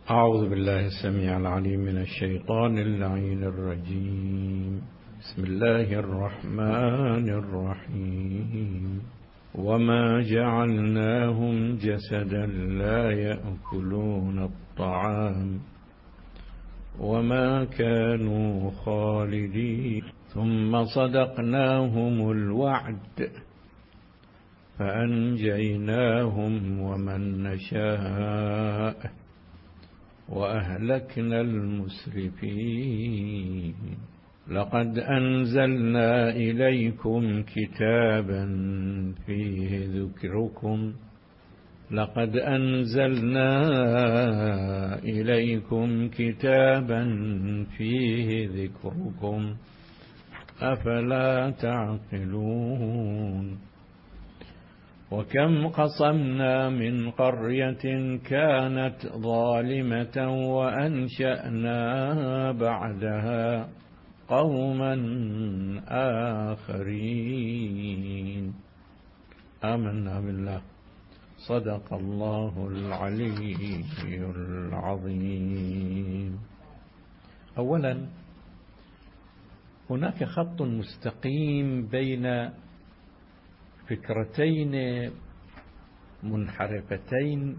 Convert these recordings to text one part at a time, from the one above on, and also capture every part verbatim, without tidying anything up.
أعوذ بالله السميع العليم من الشيطان اللعين الرجيم. بسم الله الرحمن الرحيم. وما جعلناهم جسدا لا يأكلون الطعام وما كانوا خالدين ثم صدقناهم الوعد فأنجيناهم ومن نشاء وأهلكنا المسرفين. لقد أنزلنا إليكم كتابا فيه ذكركم لقد أنزلنا إليكم كتابا فيه ذكركم أفلا تعقلون. وكم قصمنا من قرية كانت ظالمة وأنشأنا بعدها قوما آخرين. آمنا بالله. صدق الله العلي العظيم. أولا، هناك خط مستقيم بين فكرتين منحرفتين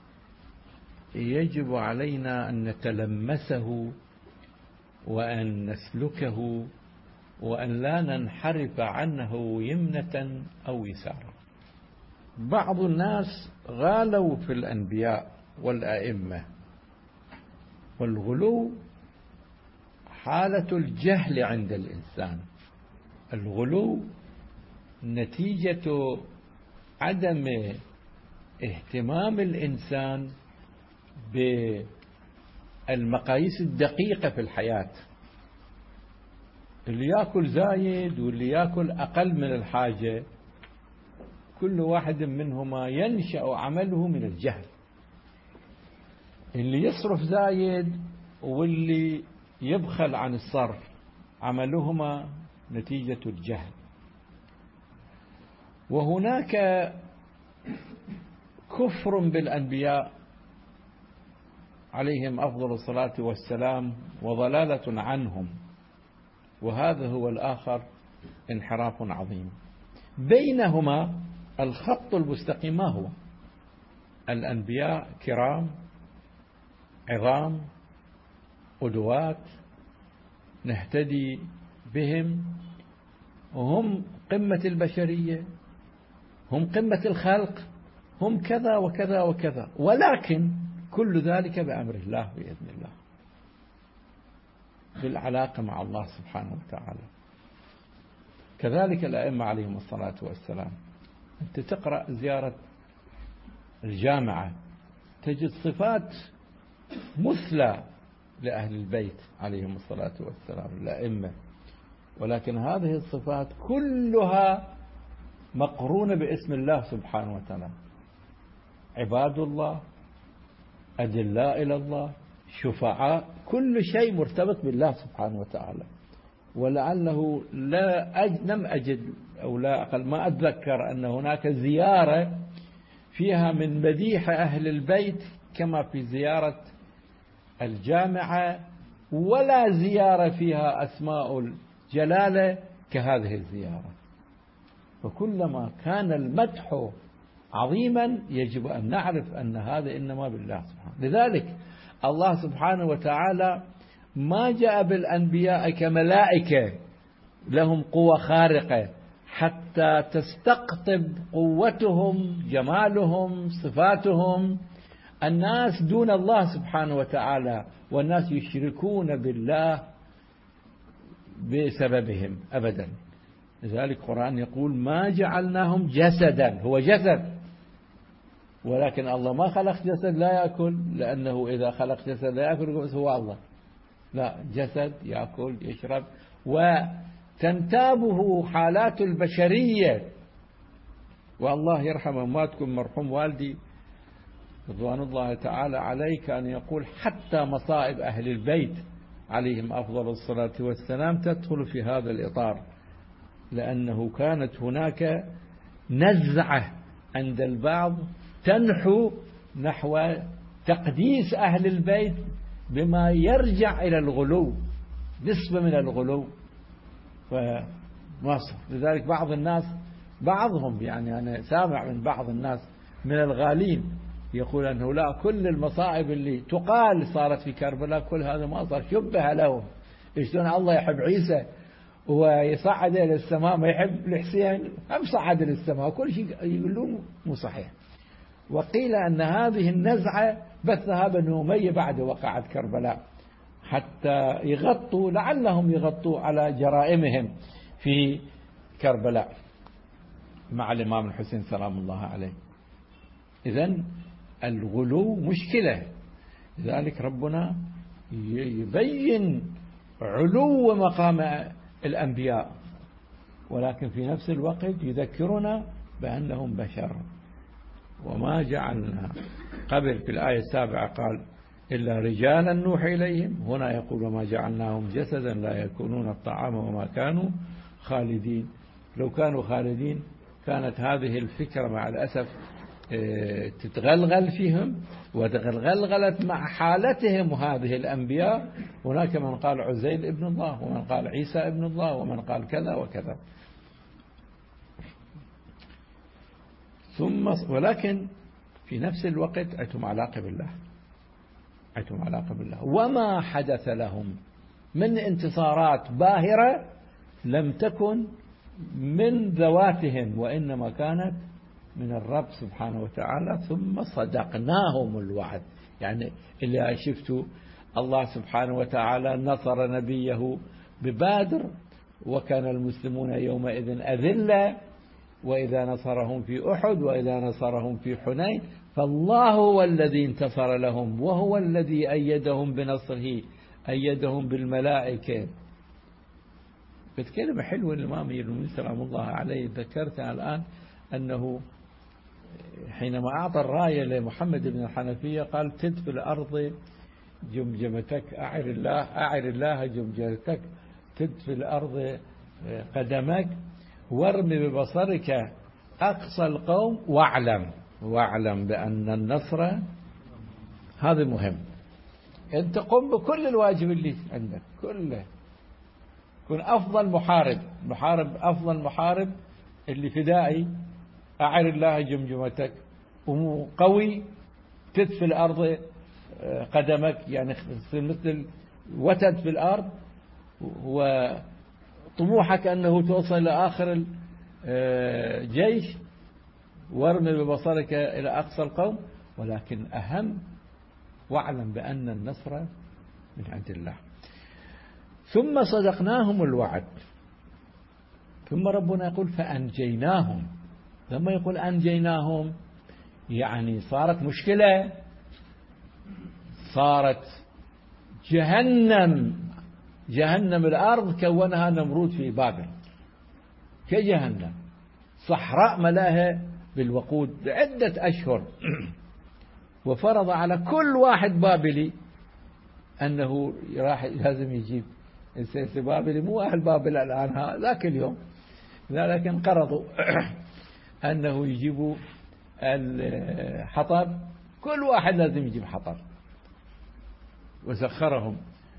يجب علينا أن نتلمسه وأن نسلكه وأن لا ننحرف عنه يمنة أو يسارا. بعض الناس غالوا في الأنبياء والأئمة، والغلو حالة الجهل عند الإنسان. الغلو نتيجة عدم اهتمام الإنسان بالمقاييس الدقيقة في الحياة. اللي يأكل زايد واللي يأكل أقل من الحاجة كل واحد منهما ينشأ عمله من الجهل. اللي يصرف زايد واللي يبخل عن الصرف عملهما نتيجة الجهل. وهناك كفر بالأنبياء عليهم أفضل الصلاة والسلام وضلالة عنهم، وهذا هو الآخر انحراف عظيم. بينهما الخط المستقيم ما هو؟ الأنبياء كرام عظام قدوات نهتدي بهم، وهم قمة البشرية، هم قمة الخلق، هم كذا وكذا وكذا، ولكن كل ذلك بأمر الله بإذن الله، بالعلاقة مع الله سبحانه وتعالى. كذلك الأئمة عليهم الصلاة والسلام. أنت تقرأ زيارة الجامعة تجد صفات مثلى لأهل البيت عليهم الصلاة والسلام الأئمة، ولكن هذه الصفات كلها مقرونة باسم الله سبحانه وتعالى. عباد الله، أدلاء إلى الله، شفعاء، كل شيء مرتبط بالله سبحانه وتعالى. ولعله لا أج... لم أجد أو لا أقل ما أتذكر أن هناك زيارة فيها من مديح أهل البيت كما في زيارة الجامعة، ولا زيارة فيها أسماء الجلالة كهذه الزيارة. فكلما كان المدح عظيما يجب أن نعرف أن هذا إنما بالله سبحانه. لذلك الله سبحانه وتعالى ما جاء بالأنبياء كملائكة لهم قوة خارقة حتى تستقطب قوتهم جمالهم صفاتهم الناس دون الله سبحانه وتعالى، والناس يشركون بالله بسببهم أبدا. لذلك القرآن يقول ما جعلناهم جسدا، هو جسد، ولكن الله ما خلق جسد لا يأكل، لأنه إذا خلق جسد لا يأكل هو الله، لا، جسد يأكل يشرب وتنتابه حالات البشرية. والله يرحم أمواتكم، مرحوم والدي رضوان الله تعالى عليه كان يقول حتى مصائب أهل البيت عليهم أفضل الصلاة والسلام تدخل في هذا الإطار، لأنه كانت هناك نزعة عند البعض تنحو نحو تقديس أهل البيت بما يرجع إلى الغلو، نسبة من الغلو فمصر. لذلك بعض الناس بعضهم يعني أنا سامع من بعض الناس من الغالين يقول أنه لا، كل المصائب اللي تقال صارت في كربلاء كل هذا ما صار، شبه لهم. شلون الله يحب عيسى ويصعد إلى السماء، ما يحب الحسين هم صعد إلى السماء، كل شيء يقولون مو صحيح. وقيل أن هذه النزعة بثها بنو أمية بعد وقعت كربلاء حتى يغطوا، لعلهم يغطوا على جرائمهم في كربلاء مع الإمام الحسين سلام الله عليه. إذن الغلو مشكلة، لذلك ربنا يبين علو مقام الأنبياء، ولكن في نفس الوقت يذكرنا بأنهم بشر. وما جعلنا قبل في الآية السابعة قال إلا رجالا نوحي إليهم، هنا يقول وما جعلناهم جسدا لا يكونون الطعام وما كانوا خالدين. لو كانوا خالدين كانت هذه الفكرة مع الأسف تتغلغل فيهم، وتغلغلت مع حالتهم هذه الأنبياء. هناك من قال عزير ابن الله، ومن قال عيسى ابن الله، ومن قال كذا وكذا. ثم ولكن في نفس الوقت عندهم علاقة بالله، عندهم علاقة بالله. وما حدث لهم من انتصارات باهرة لم تكن من ذواتهم، وإنما كانت من الرب سبحانه وتعالى. ثم صدقناهم الوعد، يعني اللي شفتوا الله سبحانه وتعالى نصر نبيه ببادر، وكان المسلمون يومئذ أذلة، وإذا نصرهم في أحد، وإذا نصرهم في حنين، فالله هو الذي انتصر لهم، وهو الذي أيدهم بنصره، أيدهم بالملائكة. كلمة حلوة الإمام المؤمنين سلام الله عليه ذكرتها الآن، أنه حينما أعطى الراية لمحمد بن الحنفية قال تد في الأرض جمجمتك، أعر الله أعر الله جمجمتك، تد في الأرض قدمك، وارمي ببصرك أقصى القوم، واعلم واعلم بأن النصر. هذا مهم، أنت قم بكل الواجب اللي عندك كله، كن أفضل محارب، محارب أفضل محارب اللي فدائي، أعر الله جمجمتك، وقوي تد في الأرض قدمك، يعني مثل وتد في الأرض، وطموحك أنه توصل إلى آخر الجيش، وارمي ببصرك إلى أقصى القوم، ولكن أهم واعلم بأن النصر من عند الله. ثم صدقناهم الوعد. ثم ربنا يقول فأنجيناهم. لما يقول أنجيناهم يعني صارت مشكلة، صارت جهنم، جهنم الأرض كونها نمرود في بابل كجهنم، صحراء ملاها بالوقود عدة أشهر، وفرض على كل واحد بابلي أنه راح لازم يجيب السياسي بابلي، مو أهل بابل الآن ذاك اليوم، لكن قرضوا أنه يجيبوا الحطب، كل واحد لازم يجيب حطب، وسخرهم،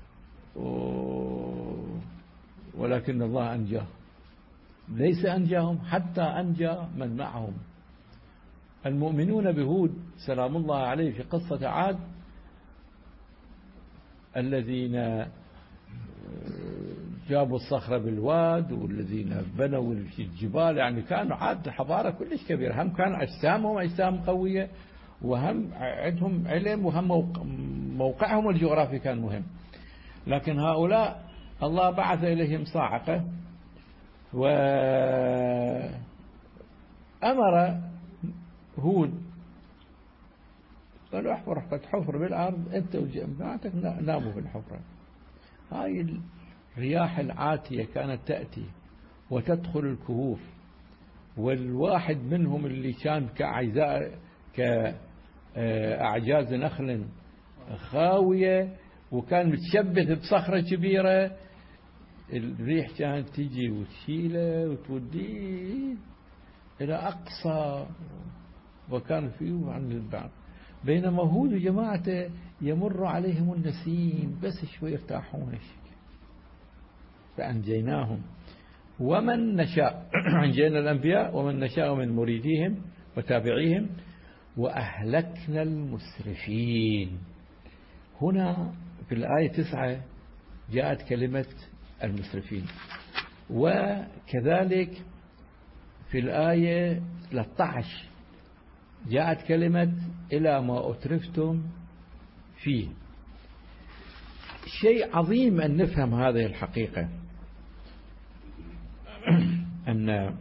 ولكن الله أنجاه. ليس أنجاهم، حتى أنجى من معهم. المؤمنون بهود سلام الله عليه في قصة عاد الذين جابوا الصخرة بالواد، والذين بنوا في الجبال، يعني كانوا عاد حضارة كلش كبيرة، هم كانوا أجسامهم أجسام قوية، وهم عندهم علم، وهم موقعهم الجغرافي كان مهم. لكن هؤلاء الله بعث إليهم صاعقة، وأمر هود قالوا احفر حفر بالأرض أنت وجماعتك، ناموا في الحفرة. هاي الرياح العاتية كانت تأتي وتدخل الكهوف، والواحد منهم اللي كان كأعزاء كأعجاز نخل خاوية، وكان متشبث بصخرة كبيرة، الريح كانت تجي وتشيله وتوديه إلى أقصى، وكان فيه عن البعض. بينما هود وجماعته يمر عليهم النسيم بس شوي يرتاحون فأنجيناهم ومن نشاء أنجينا الأنبياء ومن نشاء من مريديهم وتابعيهم وأهلكنا المسرفين. هنا في الآية تسعة جاءت كلمة المسرفين، وكذلك في الآية ثلاثة عشر جاءت كلمة إلى ما أترفتم فيه. شيء عظيم أن نفهم هذه الحقيقة، أن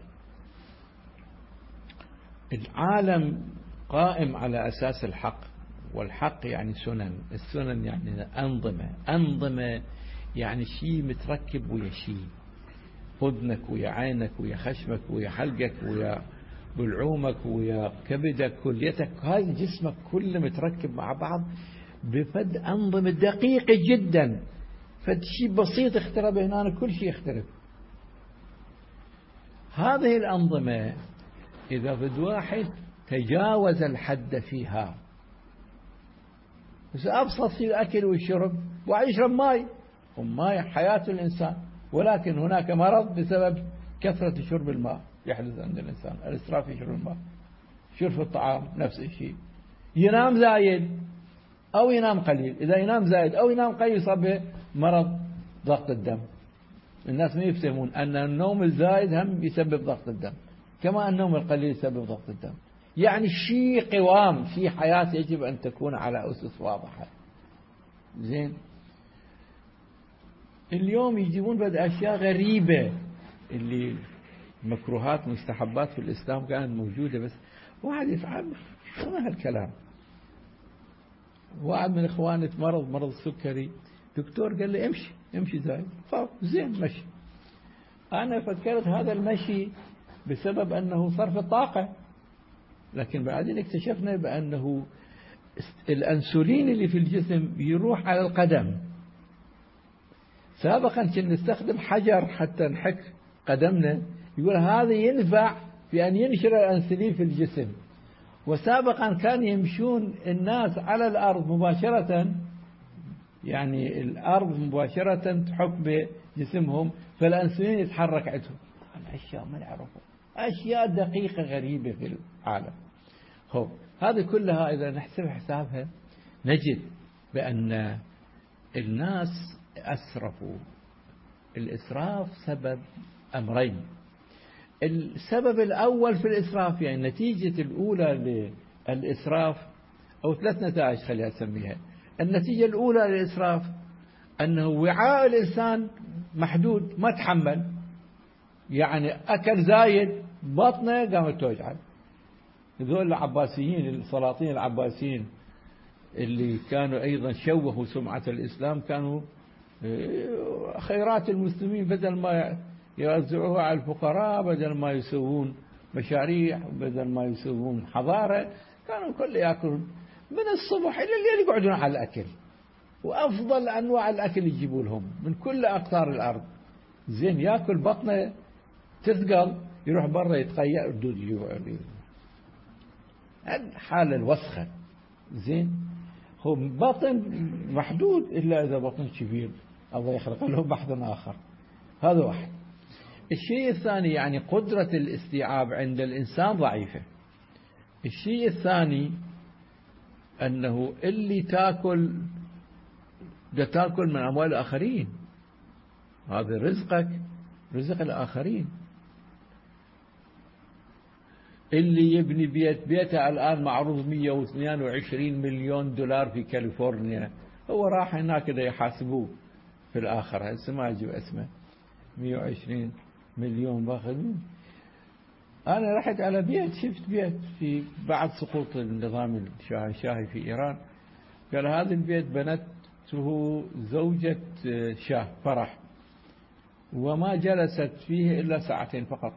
العالم قائم على أساس الحق، والحق يعني سنن، السنن يعني أنظمة، أنظمة يعني شيء متركب ويا شيء، أذنك ويا عينك ويا خشمك ويا حلقك ويا بلعومك ويا كبدك كليتك، هاي جسمك كله متركب مع بعض بفد أنظمة دقيقة جدا. فد شيء بسيط اخترب هنا كل شيء يخترب. هذه الأنظمة إذا فد واحد تجاوز الحد فيها، بس أبسط في الأكل والشرب، واحد يشرب ماء، وماء حياة الإنسان، ولكن هناك مرض بسبب كثرة شرب الماء يحدث عند الإنسان، الإسراف في شرب الماء. شرب الطعام نفس الشيء، ينام زايد أو ينام قليل، إذا ينام زايد أو ينام قليل يصاب بمرض ضغط الدم. الناس ما يفهمون أن النوم الزايد هم يسبب ضغط الدم، كما النوم القليل يسبب ضغط الدم. يعني شيء قوام في حياة يجب أن تكون على أسس واضحة. زين، اليوم يجيبون بعد أشياء غريبة، اللي مكروهات مستحبات في الإسلام كانت موجودة، بس واحد يفعل شو هالكلام. واحد من إخواني مرض مرض السكري، دكتور قال لي امشي امشي زايد، فوق زين مشي. أنا فكرت هذا المشي بسبب أنه صرف الطاقة، لكن بعدين اكتشفنا بأنه الأنسولين اللي في الجسم يروح على القدم. سابقا كنا نستخدم حجر حتى نحك قدمنا، يقول هذا ينفع في أن ينشر الأنسولين في الجسم. وسابقا كان يمشون الناس على الأرض مباشرة، يعني الأرض مباشرة تحك بجسمهم فالأنسولين يتحرك عندهم. أشياء ما نعرفها، أشياء دقيقة غريبة في العالم. هو هذه كلها إذا نحسب حسابها نجد بأن الناس أسرفوا. الإسراف سبب أمرين. السبب الأول في الإسراف، يعني النتيجة الأولى للإسراف، أو ثلاث نتائج خليها أسميها. النتيجة الأولى للإسراف أنه وعاء الإنسان محدود، ما تحمل، يعني أكل زايد بطنه قامت توجع. هذول العباسيين، السلاطين العباسيين اللي كانوا أيضا شوهوا سمعة الإسلام، كانوا خيرات المسلمين بدل ما يوزعوها على الفقراء، بدل ما يسوون مشاريع، بدل ما يسوون حضارة، كانوا كل يأكلون من الصبح إلى الليل يقعدون على الأكل، وأفضل أنواع الأكل يجيبوا لهم من كل أقطار الأرض. زين، يأكل بطنه تثقل، يروح برا يتقيأ الدود يجيبوا عليه. حال الوسخة. زين، هو بطن محدود إلا إذا بطن كبير الله يخلق له بحث آخر. هذا واحد. الشيء الثاني يعني قدرة الاستيعاب عند الإنسان ضعيفة. الشيء الثاني أنه اللي تاكل ده تاكل من أموال الآخرين، هذا رزقك رزق الآخرين. اللي يبني بيت بيته الآن معروض مئة واثنين وعشرين مليون دولار في كاليفورنيا، هو راح هناك كده يحاسبوه في الآخرة، هسه ما أجيب اسمه، مئة وعشرين مليون باخذ. أنا رحت على بيت، شفت بيت في بعد سقوط النظام الشاهي في إيران، قال هذا البيت بنته زوجة شاه فرح، وما جلست فيه إلا ساعتين فقط.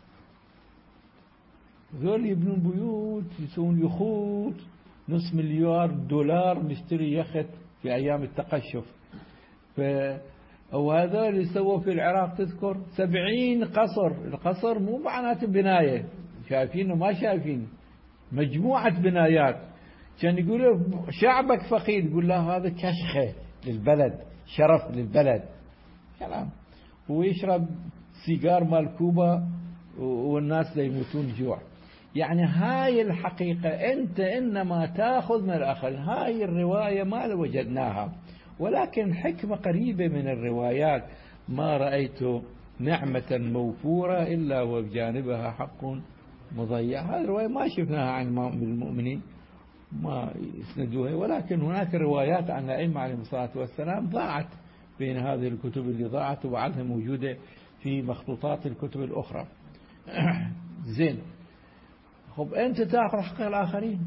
ذول يبنون بيوت، يسوون يخوت، نص مليار دولار مشتري يخت في أيام التقشف. ف وهذول اللي سووا في العراق تذكر سبعين قصر. القصر مو معناته بناية، شايفينه ما شايفين، مجموعة بنايات كان يقول شعبك فقير، يقول له هذا كشخة للبلد، شرف للبلد، كلام. ويشرب سيجار مال كوبا والناس لا يموتون جوع. يعني هاي الحقيقة، أنت إنما تأخذ من الآخرين. هاي الرواية ما وجدناها، ولكن حكمة قريبة من الروايات. ما رأيت نعمة موفورة إلا وبجانبها حق مضيع. هذه الرواية ما شفناها عن المؤمنين، ما يسندوها، ولكن هناك روايات عن الأئمة عليهم الصلاة والسلام ضاعت بين هذه الكتب اللي ضاعت، وبعضها موجودة في مخطوطات الكتب الأخرى. زين، خب أنت تأخذ حق الآخرين.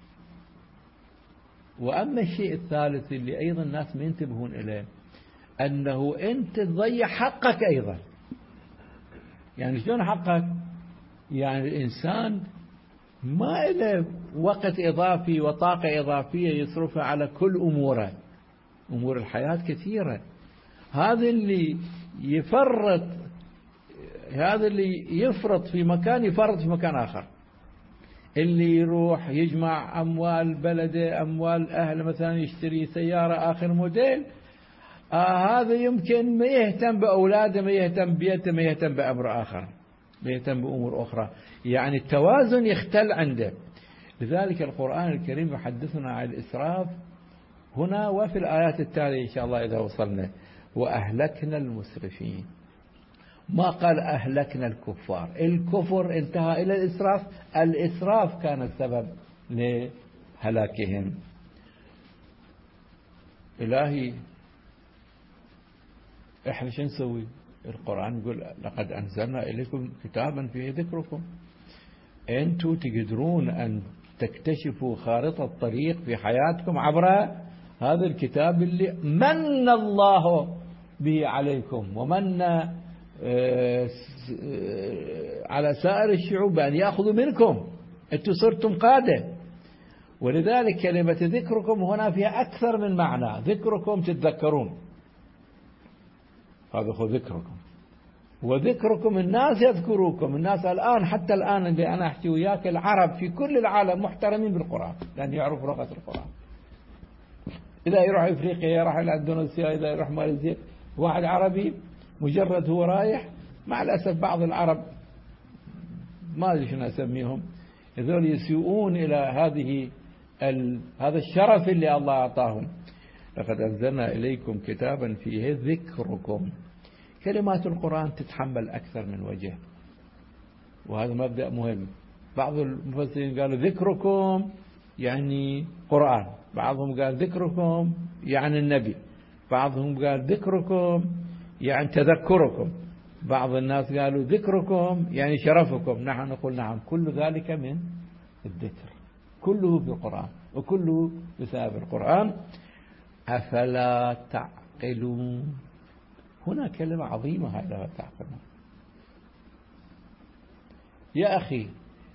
وأما الشيء الثالث اللي أيضا الناس ما ينتبهون إليه، أنه أنت تضيع حقك أيضا. يعني شلون حقك؟ يعني الإنسان ما له وقت إضافي وطاقة إضافية يصرفها على كل أموره، أمور الحياة كثيرة. هذا اللي يفرط، هذا اللي يفرط في مكان يفرط في مكان آخر. اللي يروح يجمع أموال بلده، أموال أهل، مثلا يشتري سيارة آخر موديل، آه هذا يمكن ما يهتم بأولاده، ما يهتم بيته، ما يهتم بأمر آخر، ما يهتم بأمور أخرى. يعني التوازن يختل عنده. لذلك القرآن الكريم يحدثنا عن الإسراف هنا وفي الآيات التالية إن شاء الله إذا وصلنا. وأهلكنا المسرفين، ما قال أهلكنا الكفار. الكفر انتهى إلى الإسراف، الإسراف كان السبب لهلاكهم. إلهي إحنا شو نسوي؟ القرآن يقول لقد أنزلنا إليكم كتابا فيه ذكركم. أنتم تقدرون أن تكتشفوا خارطة الطريق في حياتكم عبر هذا الكتاب اللي من الله به عليكم، ومن على سائر الشعوب أن يأخذوا منكم، أنتم صرتم قادة. ولذلك كلمة ذكركم هنا فيها أكثر من معنى. ذكركم تتذكرون، هذا هو ذكركم. وذكركم الناس يذكروكم. الناس الآن، حتى الآن اللي أنا أحكي وياك، العرب في كل العالم محترمين بالقرآن لأن يعرفوا لغة القرآن. إذا يروح إفريقيا، يروح إلى إندونيسيا، إذا يروح ماليزيا، واحد عربي مجرد هو رايح، مع الأسف بعض العرب ما أدري شنو أسميهم، هذول يسيئون إلى هذه ال... هذا الشرف اللي الله أعطاهم. لقد أنزلنا إليكم كتابا فيه ذكركم. كلمات القرآن تتحمل أكثر من وجه، وهذا مبدأ مهم. بعض المفسرين قالوا ذكركم يعني قرآن، بعضهم قال ذكركم يعني النبي، بعضهم قال ذكركم يعني تذكركم، بعض الناس قالوا ذكركم يعني شرفكم. نحن نقول نعم، كل ذلك من الذكر، كله في القرآن وكله بسبب القرآن. أفلا تعقلون. هنا كلمة عظيمة، هذا تعقلون. يا أخي،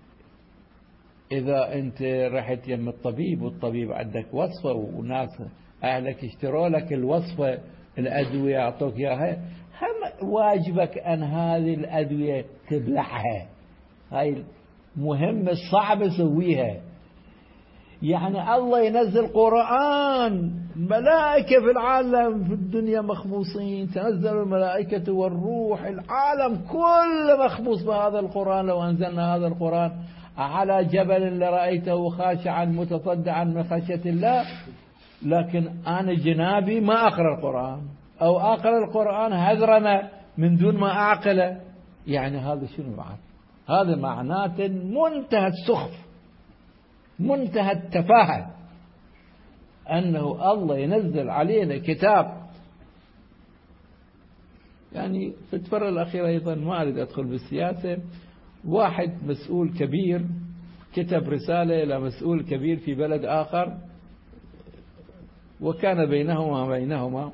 إذا أنت رحت يم الطبيب والطبيب عندك وصفة وناس أهلك اشتروا لك الوصفة، الأدوية أعطوك إياها، هم واجبك أن هذه الأدوية تبلعها. هاي مهمة صعبة سويها. يعني الله ينزل قرآن، ملائكة في العالم في الدنيا مخبوصين، تنزل الملائكة والروح، العالم كله مخبوص بهذا القرآن. لو أنزلنا هذا القرآن على جبل لرأيته خاشعا متصدعا من خشية الله، لكن أنا جنابي ما أقرأ القرآن، أو أقرأ القرآن هذرنا من دون ما أعقله. يعني هذا شنو معنى؟ هذا معناته منتهى السخف، منتهى التفاهة، أنه الله ينزل علينا كتاب. يعني في الفترة الأخيرة أيضا، ما أريد أدخل بالسياسة، واحد مسؤول كبير كتب رسالة إلى مسؤول كبير في بلد آخر، وكان بينهما بينهما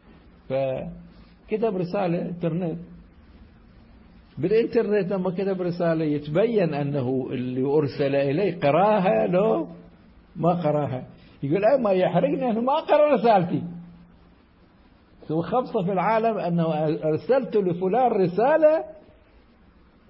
فكتب رسالة انترنت. بالإنترنت لما كتب رسالة يتبين أنه اللي أرسل إليه قراها، لو ما قراها يقول أي ما يحرقني أنه ما قرأ رسالتي. سوى خبصة في العالم أنه أرسلت لفلان رسالة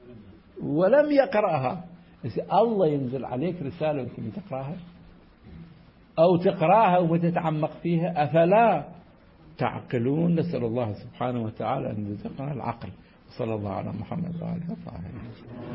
ولم يقرأها. الله ينزل عليك رسالة وأنت تقرأها؟ أو تقرأها وتتعمق فيها، أفلا تعقلون؟ نسأل الله سبحانه وتعالى أن يرزقنا العقل. صلى الله على محمد وعلى آله وصحبه.